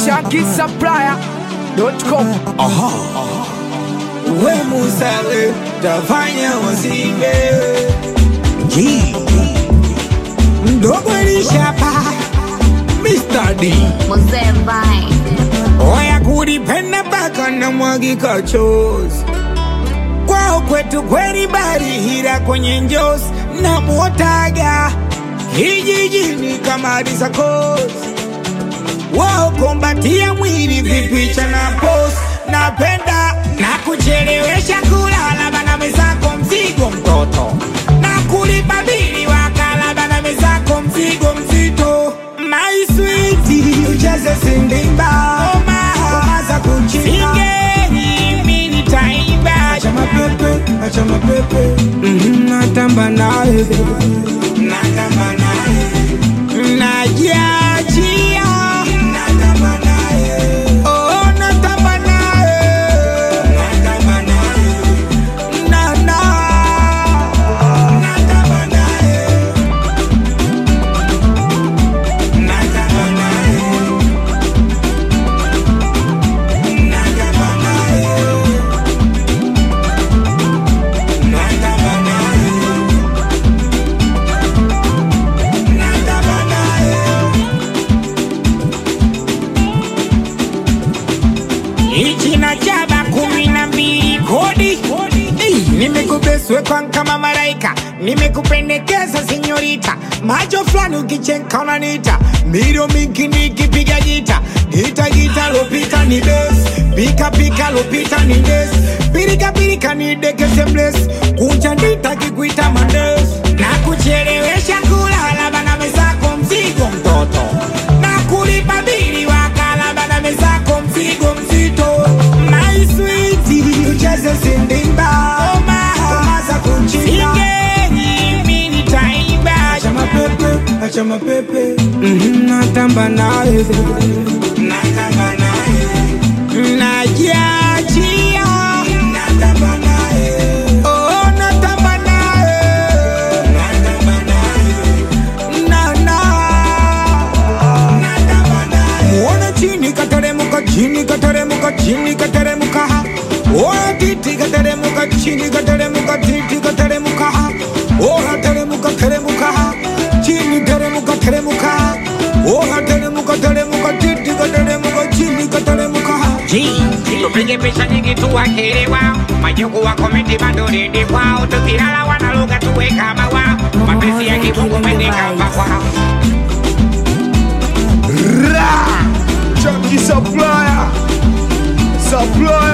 ShankySupplier.com. We musale tafanya wasibe mdogo lishapa Mr. D Mzee Vine. oya kulipenda baka na mwagika chozi kwao kwetu kweli bari hira kwenye njozi na muotaga kijijini kama risakozi wao kombatia mwili vipicha na post napenda na kuchelewesha kulala bana mezako mzigo mtoto na kulipa bili wakala bana mezako mzigo mzito my sweetie ujaze sindimba oma za kuchina singeni mini taimba acha mapepe natamba nae najiachia Ichina chaba 12 kodi nimekubeswe kwa kama malaika nimekupendekeza senyorita macho flani ukichenka unanita miro mingi nikipiga gita gita lopita ni des pika lopita ni des pirika ni dekese bless kunja ndita kikuita mandes na kuchelewesha kulala bana mezako mzigo mtoto na kulipa bili wakala bana mezako mzigo mzito my sweetie ujaze sindimba oma za kuchina singeni mini taimba acha mapepe natamba nae najiachia chini kateremuka oya titi kateremuka chini kateremuka titi kateremuka oya teremuka chini teremuka oya teremuka titi kateremuka chini kateremuka tupige picha nyingi tuwakelewa majuku wa komenti madoridi kwao tukilala wanaluga tuwe kama wao mapenzi ya kibungu mendeka kwao ShankySupplier.